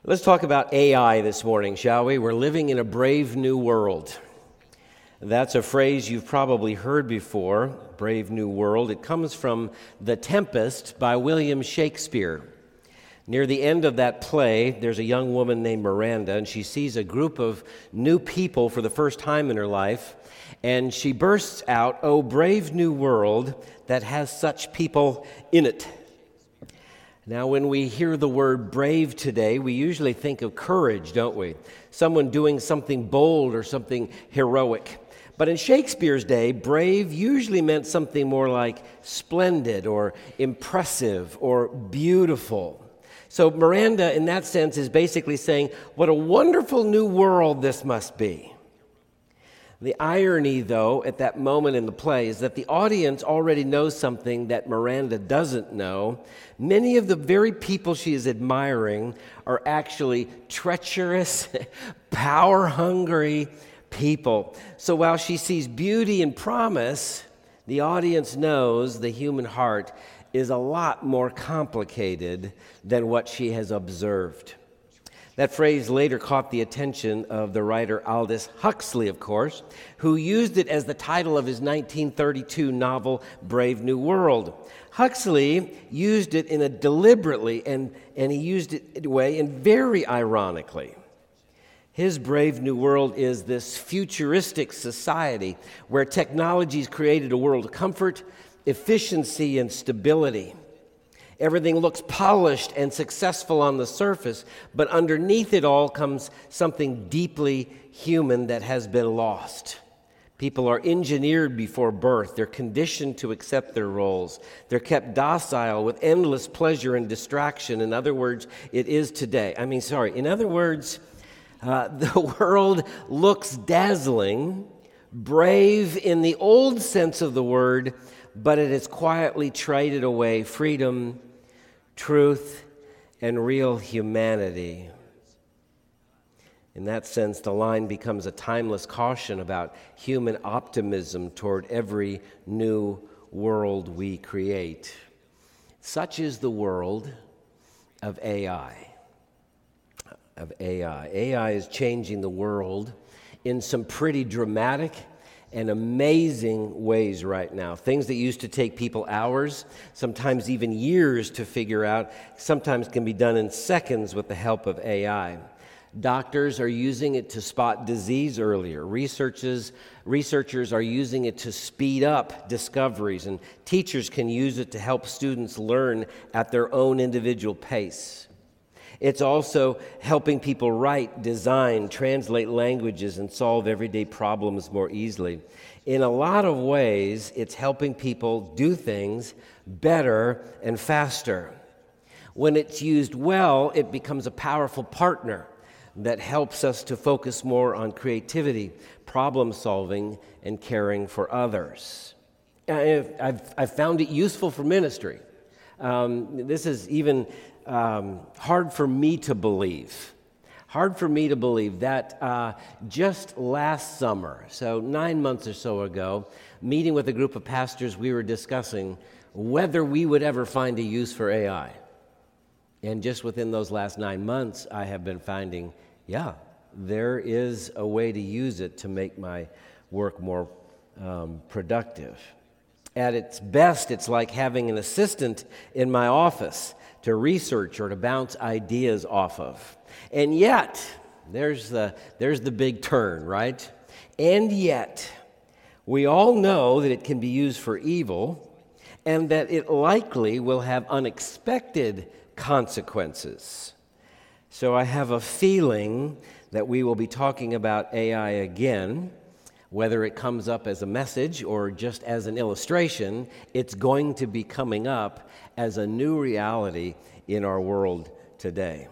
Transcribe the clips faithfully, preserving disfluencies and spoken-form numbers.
Let's talk about A I this morning, shall we? We're living in a brave new world. That's a phrase you've probably heard before, brave new world. It comes from The Tempest by William Shakespeare. Near the end of that play, there's a young woman named Miranda, and she sees a group of new people for the first time in her life, and she bursts out, "Oh, brave new world that has such people in it." Now, when we hear the word brave today, we usually think of courage, don't we? Someone doing something bold or something heroic. But in Shakespeare's day, brave usually meant something more like splendid or impressive or beautiful. So Miranda, in that sense, is basically saying, what a wonderful new world this must be. The irony, though, at that moment in the play is that the audience already knows something that Miranda doesn't know. Many of the very people she is admiring are actually treacherous, power-hungry people. So while she sees beauty and promise, the audience knows the human heart is a lot more complicated than what she has observed. That phrase later caught the attention of the writer Aldous Huxley, of course, who used it as the title of his nineteen thirty-two novel, Brave New World. Huxley used it in a deliberately, and, and he used it in a way, and very ironically. His Brave New World is this futuristic society where technology's created a world of comfort, efficiency, and stability. Everything looks polished and successful on the surface, but underneath it all comes something deeply human that has been lost. People are engineered before birth. They're conditioned to accept their roles. They're kept docile with endless pleasure and distraction. In other words, it is today. I mean, sorry. In other words, uh, the world looks dazzling, brave in the old sense of the word, but it has quietly traded away freedom, truth, and real humanity. In that sense, the line becomes a timeless caution about human optimism toward every new world we create. Such is the world of A I. Of A I. A I is changing the world in some pretty dramatic and amazing ways right now. Things that used to take people hours, sometimes even years to figure out, sometimes can be done in seconds with the help of A I. Doctors are using it to spot disease earlier. Researchers, researchers are using it to speed up discoveries, and teachers can use it to help students learn at their own individual pace. It's also helping people write, design, translate languages, and solve everyday problems more easily. In a lot of ways, it's helping people do things better and faster. When it's used well, it becomes a powerful partner that helps us to focus more on creativity, problem solving, and caring for others. I've, I've, I've found it useful for ministry. Um, this is even um, hard for me to believe. Hard for me to believe that uh, just last summer, so nine months or so ago, meeting with a group of pastors, we were discussing whether we would ever find a use for A I. And just within those last nine months, I have been finding, yeah, there is a way to use it to make my work more um, productive. At its best, it's like having an assistant in my office to research or to bounce ideas off of. And yet, there's the, there's the big turn, right? And yet, we all know that it can be used for evil and that it likely will have unexpected consequences. So I have a feeling that we will be talking about A I again. Whether it comes up as a message or just as an illustration, it's going to be coming up as a new reality in our world today.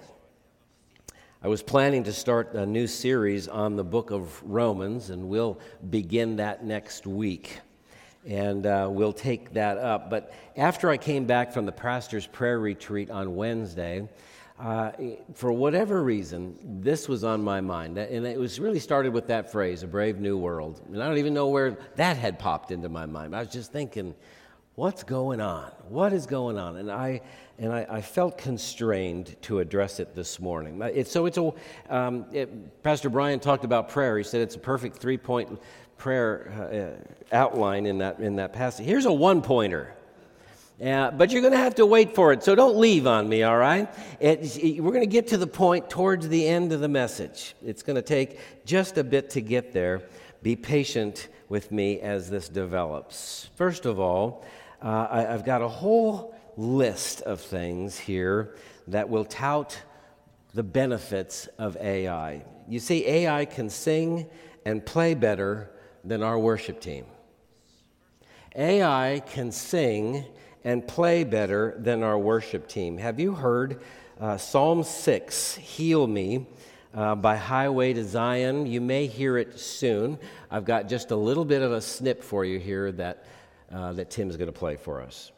I was planning to start a new series on the book of Romans, and we'll begin that next week. And uh, we'll take that up. But after I came back from the pastor's prayer retreat on Wednesday, Uh, for whatever reason, this was on my mind, and it was really started with that phrase, a brave new world. And I don't even know where that had popped into my mind. I was just thinking, what's going on? What is going on? And I and I, I felt constrained to address it this morning. It's, so it's a, um, it, Pastor Brian talked about prayer. He said it's a perfect three-point prayer uh, outline in that, in that passage. Here's a one-pointer. Uh, but you're going to have to wait for it, so don't leave on me, all right? It, it, we're going to get to the point towards the end of the message. It's going to take just a bit to get there. Be patient with me as this develops. First of all, uh, I, I've got a whole list of things here that will tout the benefits of A I. You see, A I can sing and play better than our worship team. A I can sing and play better than our worship team. Have you heard uh, Psalm six, Heal Me, uh, by Highway to Zion? You may hear it soon. I've got just a little bit of a snip for you here that, uh, that Tim's going to play for us.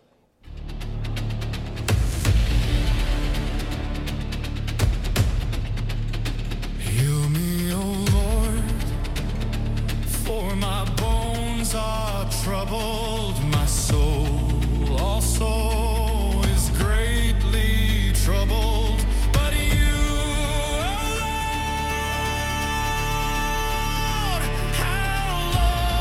Heal me, O Lord, for my bones are troubled, my soul also is greatly troubled, but you, oh Lord, how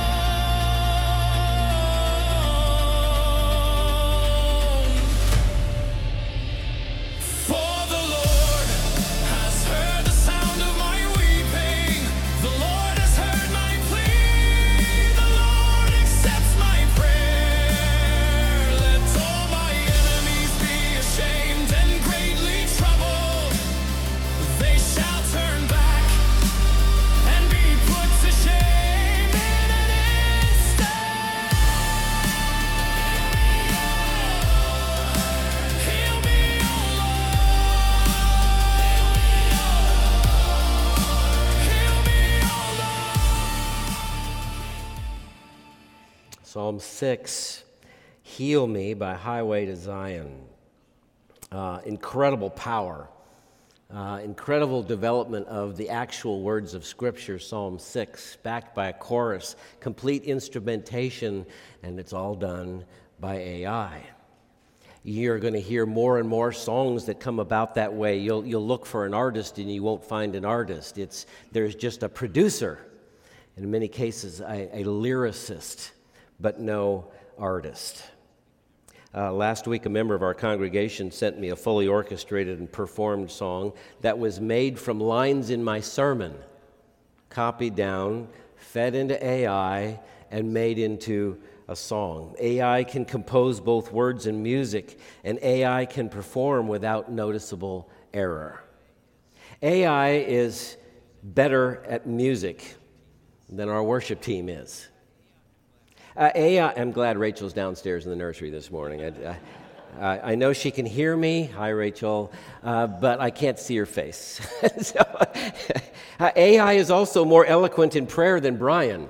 long? For the Lord has heard the sound of my weeping, the Lord has heard my plea, the Lord accepts my prayer. Psalm six, Heal Me by Highway to Zion. Uh, incredible power, uh, incredible development of the actual words of Scripture, Psalm six, backed by a chorus, complete instrumentation, and it's all done by A I. You're going to hear more and more songs that come about that way. You'll, you'll look for an artist and you won't find an artist. It's, there's just a producer, in many cases a, a lyricist, but no artist. Uh, last week, a member of our congregation sent me a fully orchestrated and performed song that was made from lines in my sermon, copied down, fed into A I, and made into a song. A I can compose both words and music, and A I can perform without noticeable error. A I is better at music than our worship team is. Uh, A I, I'm glad Rachel's downstairs in the nursery this morning. I, I, I know she can hear me. Hi, Rachel. Uh, but I can't see her face. so, uh, A I is also more eloquent in prayer than Brian.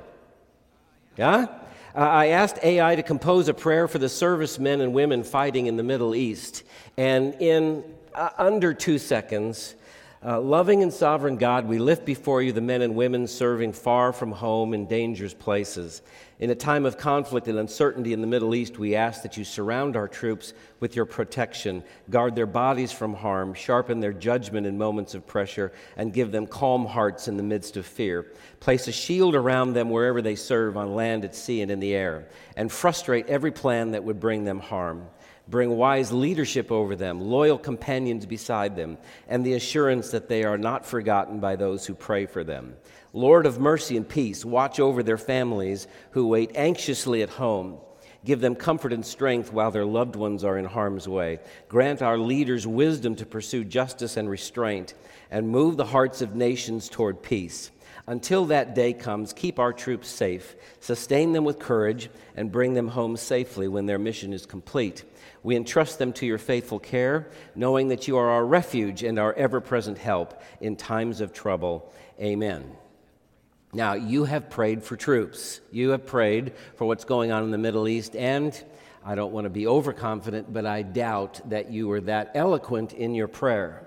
Yeah? Uh, I asked A I to compose a prayer for the servicemen and women fighting in the Middle East. And in uh, under two seconds, Uh, loving and sovereign God, we lift before you the men and women serving far from home in dangerous places. In a time of conflict and uncertainty in the Middle East, we ask that you surround our troops with your protection, guard their bodies from harm, sharpen their judgment in moments of pressure, and give them calm hearts in the midst of fear. Place a shield around them wherever they serve, on land, at sea, and in the air, and frustrate every plan that would bring them harm. Bring wise leadership over them, loyal companions beside them, and the assurance that they are not forgotten by those who pray for them. Lord of mercy and peace, watch over their families who wait anxiously at home. Give them comfort and strength while their loved ones are in harm's way. Grant our leaders wisdom to pursue justice and restraint, and move the hearts of nations toward peace. Until that day comes, keep our troops safe, sustain them with courage, and bring them home safely when their mission is complete. We entrust them to your faithful care, knowing that you are our refuge and our ever-present help in times of trouble. Amen. Now, you have prayed for troops. You have prayed for what's going on in the Middle East, and I don't want to be overconfident, but I doubt that you were that eloquent in your prayer.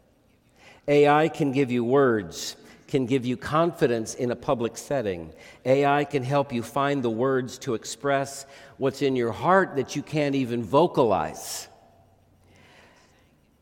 A I can give you words, can give you confidence in a public setting. A I can help you find the words to express what's in your heart that you can't even vocalize.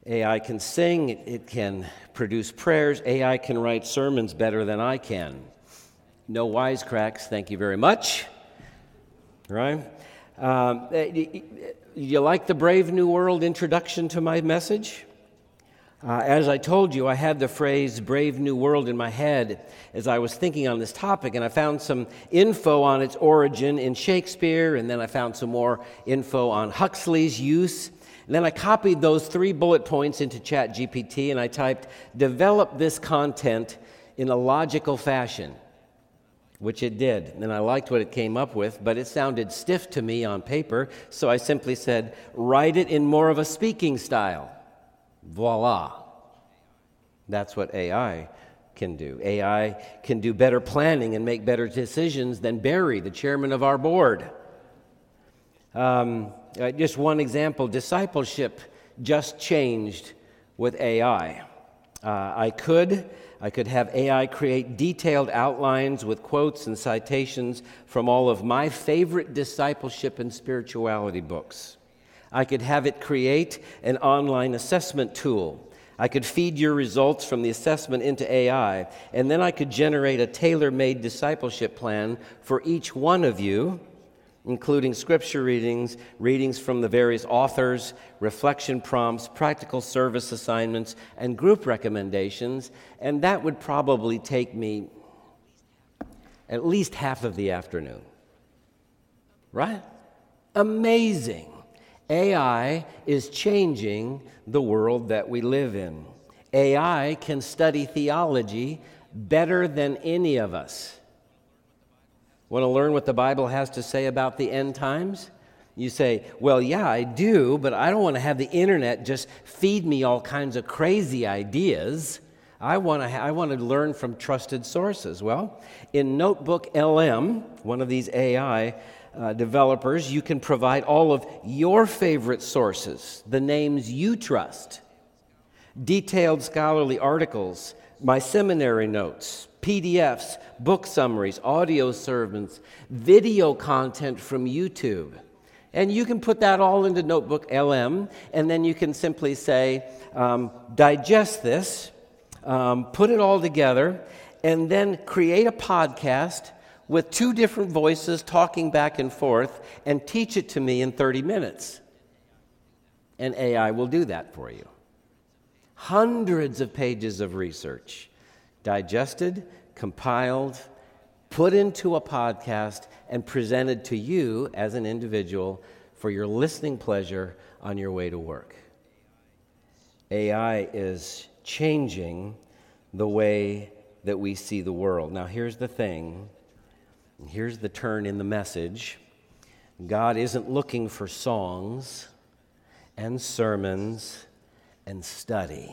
A I can sing, it, it can produce prayers, A I can write sermons better than I can. No wisecracks, thank you very much. Right? Um, you like the Brave New World introduction to my message? Uh, as I told you, I had the phrase Brave New World in my head as I was thinking on this topic, and I found some info on its origin in Shakespeare, and then I found some more info on Huxley's use. And then I copied those three bullet points into ChatGPT, and I typed, develop this content in a logical fashion, which it did. And I liked what it came up with, but it sounded stiff to me on paper, so I simply said, write it in more of a speaking style. Voila. That's what A I can do. A I can do better planning and make better decisions than Barry, the chairman of our board. Um, uh, just one example, discipleship just changed with A I. Uh, I could I could have A I create detailed outlines with quotes and citations from all of my favorite discipleship and spirituality books. I could have it create an online assessment tool. I could feed your results from the assessment into A I, and then I could generate a tailor-made discipleship plan for each one of you, including scripture readings, readings from the various authors, reflection prompts, practical service assignments, and group recommendations, and that would probably take me at least half of the afternoon. Right? Amazing. A I is changing the world that we live in. A I can study theology better than any of us. Want to learn what the Bible has to say about the end times? You say, well, yeah, I do, but I don't want to have the internet just feed me all kinds of crazy ideas. I want to ha- I want to learn from trusted sources. Well, in Notebook L M, one of these A I uh, developers, you can provide all of your favorite sources, the names you trust, detailed scholarly articles, my seminary notes, P D Fs, book summaries, audio sermons, video content from YouTube. And you can put that all into Notebook L M, and then you can simply say, um, digest this, um, put it all together, and then create a podcast with two different voices talking back and forth, and teach it to me in thirty minutes. And A I will do that for you. Hundreds of pages of research, digested, compiled, put into a podcast, and presented to you as an individual for your listening pleasure on your way to work. A I is changing the way that we see the world. Now, here's the thing. Here's the turn in the message. God isn't looking for songs and sermons and studies.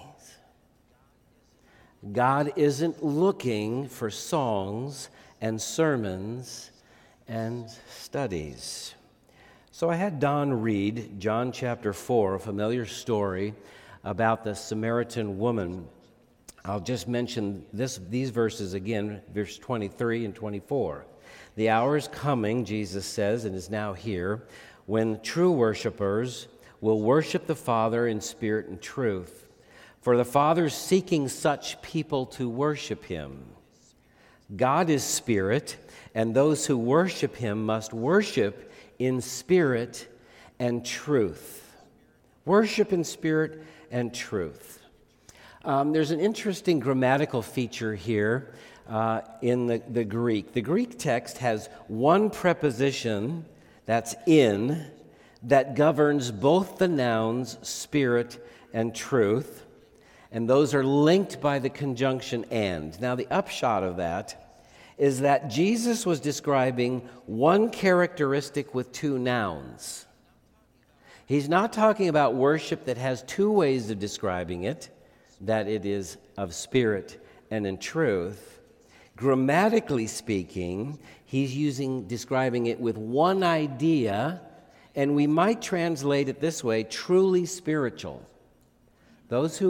God isn't looking for songs and sermons and studies. So I had Don read John chapter four, a familiar story about the Samaritan woman. I'll just mention this, these verses again, verse twenty-three and twenty-four. The hour is coming, Jesus says, and is now here, when true worshipers will worship the Father in spirit and truth. For the Father is seeking such people to worship him. God is spirit, and those who worship him must worship in spirit and truth. Worship in spirit and truth. Um, there's an interesting grammatical feature here uh, in the, the Greek. The Greek text has one preposition, that's in, that governs both the nouns spirit and truth, and those are linked by the conjunction and. Now, the upshot of that is that Jesus was describing one characteristic with two nouns. He's not talking about worship that has two ways of describing it, that it is of spirit and in truth. Grammatically speaking, he's using describing it with one idea, and we might translate it this way: truly spiritual. Those who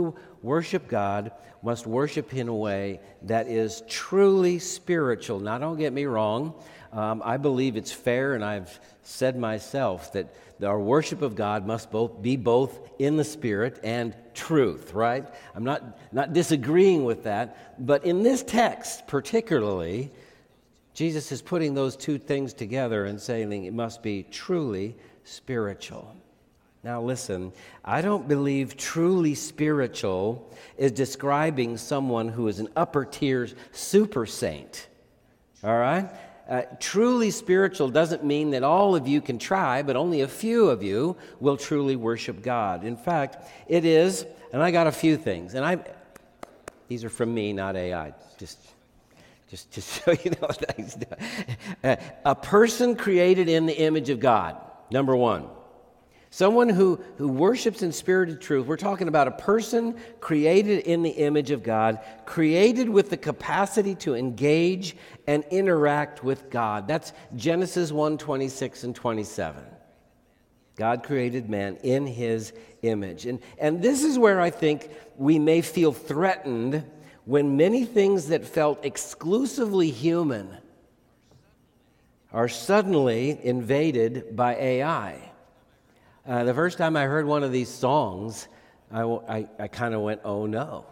worship God must worship in a way that is truly spiritual. Now, don't get me wrong. Um, I believe it's fair, and I've said myself that our worship of God must both be both in the Spirit and truth, right? I'm not, not disagreeing with that, but in this text particularly, Jesus is putting those two things together and saying it must be truly spiritual. Now listen, I don't believe truly spiritual is describing someone who is an upper tier super saint, all right? Uh, truly spiritual doesn't mean that all of you can try, but only a few of you will truly worship God. In fact, it is, and I got a few things, and I, these are from me, not A I, just, just, just so you know. uh, a person created in the image of God, number one. Someone who, who worships in spirit and truth. We're talking about a person created in the image of God, created with the capacity to engage and interact with God. That's Genesis one, twenty-six and twenty-seven. God created man in his image. And, and this is where I think we may feel threatened when many things that felt exclusively human are suddenly invaded by A I. Uh, the first time I heard one of these songs, I, I, I kind of went, oh no.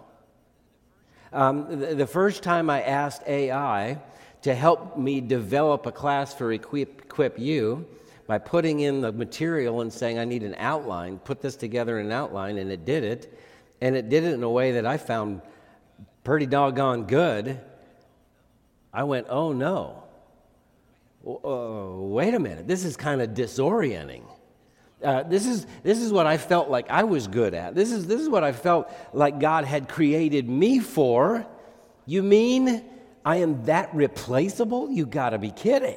Um, the, the first time I asked A I to help me develop a class for Equip, Equip You by putting in the material and saying I need an outline, put this together in an outline, and it did it. And it did it in a way that I found pretty doggone good. I went, oh no. Uh, wait a minute, this is kind of disorienting. Uh, this is this is what I felt like I was good at. This is this is what I felt like God had created me for. You mean I am that replaceable? You got to be kidding.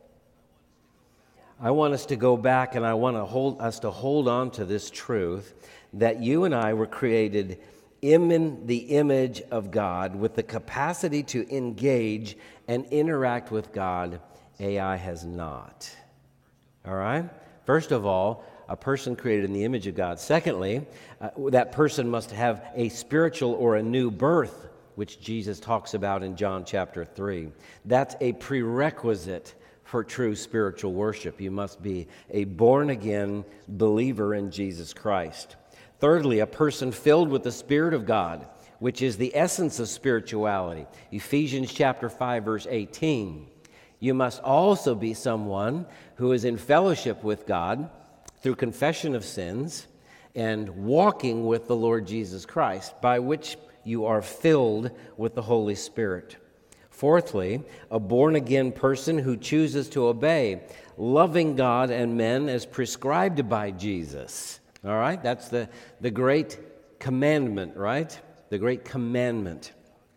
I want us to go back, and I want to hold us to hold on to this truth that you and I were created in the image of God with the capacity to engage and interact with God. A I has not. All right? First of all, a person created in the image of God. Secondly, uh, that person must have a spiritual or a new birth, which Jesus talks about in John chapter three. That's a prerequisite for true spiritual worship. You must be a born-again believer in Jesus Christ. Thirdly, a person filled with the Spirit of God, which is the essence of spirituality. Ephesians chapter five, verse eighteen. You must also be someone who is in fellowship with God through confession of sins and walking with the Lord Jesus Christ, by which you are filled with the Holy Spirit. Fourthly, a born-again person who chooses to obey, loving God and men as prescribed by Jesus. All right? That's the, the great commandment, right? The great commandment.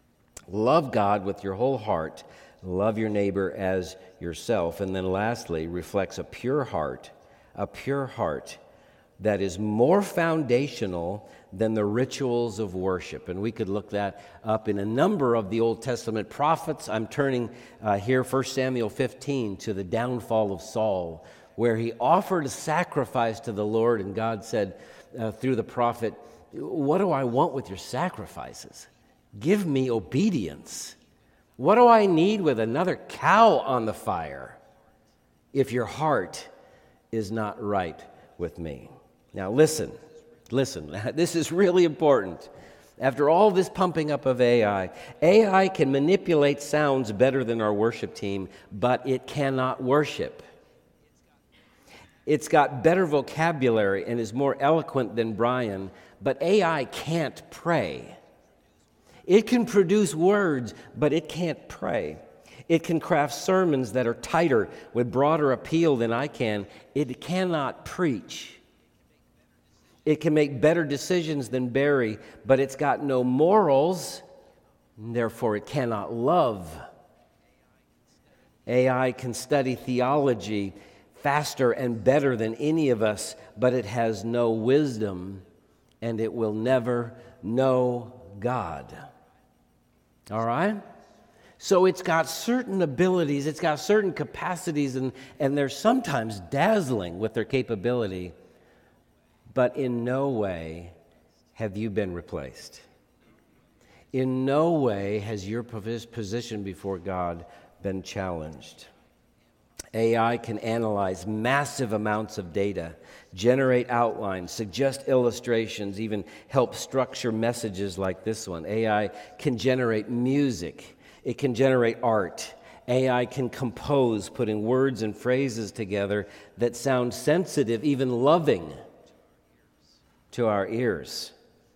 Love God with your whole heart. Love your neighbor as yourself. And then lastly, reflects a pure heart, a pure heart that is more foundational than the rituals of worship. And we could look that up in a number of the Old Testament prophets. I'm turning uh, here, First Samuel fifteen, to the downfall of Saul, where he offered a sacrifice to the Lord, and God said uh, through the prophet, what do I want with your sacrifices? Give me obedience. What do I need with another cow on the fire if your heart is not right with me? Now listen, listen, this is really important. After all this pumping up of A I, A I can manipulate sounds better than our worship team, but it cannot worship. It's got better vocabulary and is more eloquent than Brian, but A I can't pray. It can produce words, but it can't pray. It can craft sermons that are tighter with broader appeal than I can. It cannot preach. It can make better decisions than Barry, but it's got no morals, and therefore it cannot love. A I can study theology faster and better than any of us, but it has no wisdom, and it will never know God. All right? So it's got certain abilities, it's got certain capacities, and, and they're sometimes dazzling with their capability, but in no way have you been replaced. In no way has your position before God been challenged. A I can analyze massive amounts of data, generate outlines, suggest illustrations, even help structure messages like this one. A I can generate music. It can generate art. A I can compose, putting words and phrases together that sound sensitive, even loving to our ears.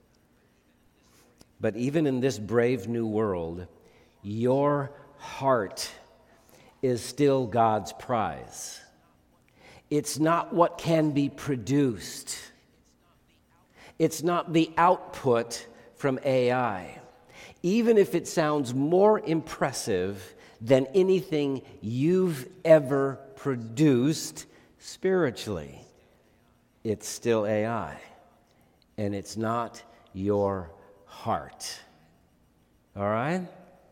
But even in this brave new world, your heart is still God's prize. It's not what can be produced. It's not the output from A I. Even if it sounds more impressive than anything you've ever produced spiritually, it's still A I. And it's not your heart. All right?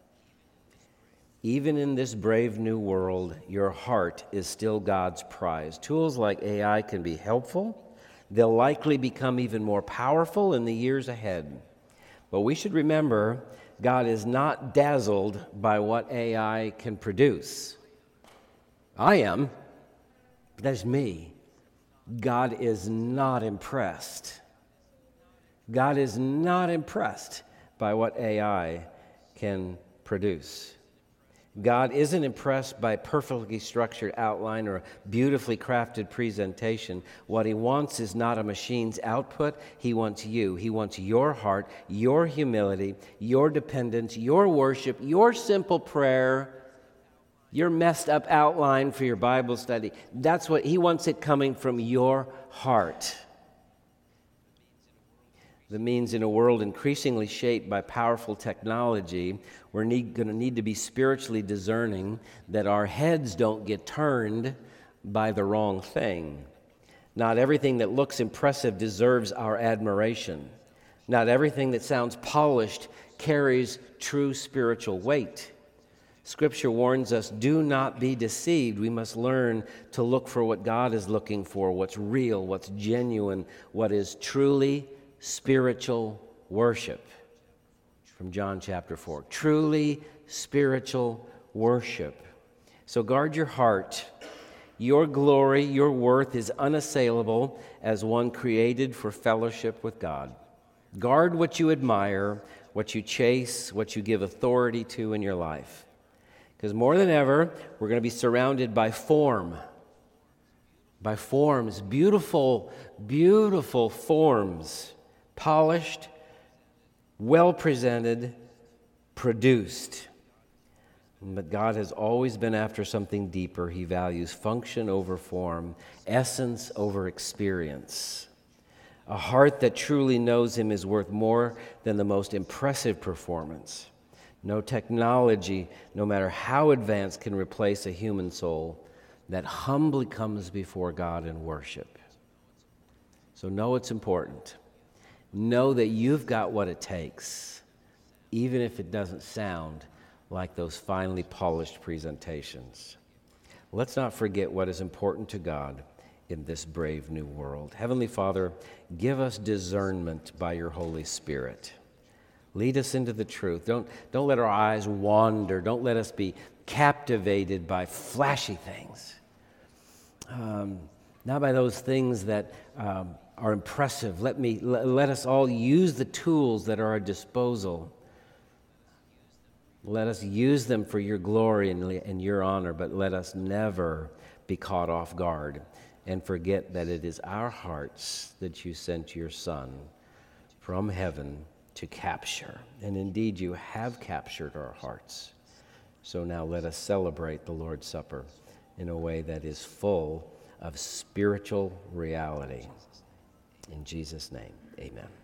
Even in this brave new world, your heart is still God's prize. Tools like A I can be helpful. They'll likely become even more powerful in the years ahead. But we should remember, God is not dazzled by what A I can produce. I am. That's me. God is not impressed. God is not impressed by what A I can produce. God isn't impressed by a perfectly structured outline or a beautifully crafted presentation. What he wants is not a machine's output. He wants you. He wants your heart, your humility, your dependence, your worship, your simple prayer, your messed up outline for your Bible study. That's what he wants, it coming from your heart. That means in a world increasingly shaped by powerful technology, we're need, going to need to be spiritually discerning that our heads don't get turned by the wrong thing. Not everything that looks impressive deserves our admiration. Not everything that sounds polished carries true spiritual weight. Scripture warns us, do not be deceived. We must learn to look for what God is looking for, what's real, what's genuine, what is truly spiritual worship. From John chapter four. Truly spiritual worship. So guard your heart. Your glory, your worth is unassailable as one created for fellowship with God. Guard what you admire, what you chase, what you give authority to in your life. Because more than ever, we're going to be surrounded by form. By forms, beautiful, beautiful forms. Polished, well presented, produced. But God has always been after something deeper. He values function over form, essence over experience. A heart that truly knows him is worth more than the most impressive performance. No technology, no matter how advanced, can replace a human soul that humbly comes before God in worship. So know it's important. Know that you've got what it takes, even if it doesn't sound like those finely polished presentations. Let's not forget what is important to God in this brave new world. Heavenly Father, give us discernment by your Holy Spirit. Lead us into the truth. Don't, don't let our eyes wander. Don't let us be captivated by flashy things. Um, not by those things that um, are impressive. Let me let, let us all use the tools that are at our disposal. Let us use them for your glory and, and your honor, but let us never be caught off guard and forget that it is our hearts that you sent your Son from heaven to capture. And indeed, you have captured our hearts. So now let us celebrate the Lord's Supper in a way that is full of spiritual reality. In Jesus' name, amen.